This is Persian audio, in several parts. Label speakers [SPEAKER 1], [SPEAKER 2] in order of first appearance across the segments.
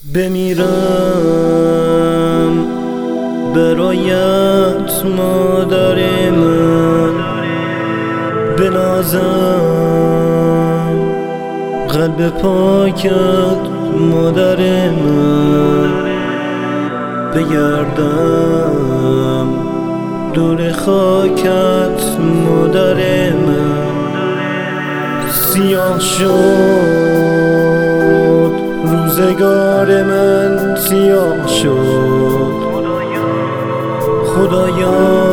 [SPEAKER 1] بمیرم برایت مادر من، بنازم قلب پاکت مادر من، بگردم دور خاکت مادر من. سیاه شد روزگار من، سیاه شد خدایا،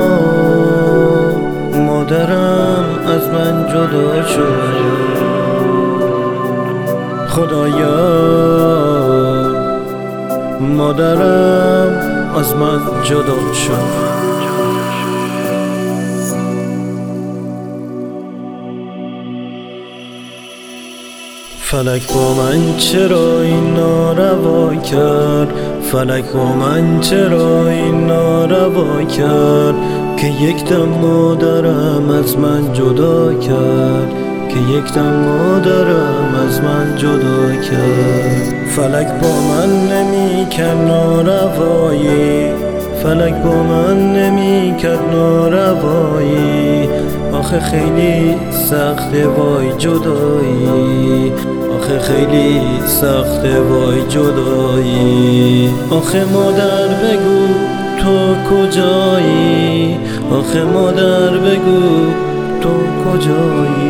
[SPEAKER 1] مادرم از من جدا شد. خدایا مادرم از من جدا شد. فلک با من چرا این ناروا کرد؟ فلک با من چرا این ناروا کرد؟ که یک دم مادرم از من جدا کرد، که یک دم مادرم از من جدا کرد. فلک با من نمی کرد ناروایی، فلک با من نمی کرد ناروایی. آخه خیلی سخته وای جدایی، آخه خیلی سخته وای جدایی. آخه مادر بگو تو کجایی، آخه مادر بگو تو کجایی.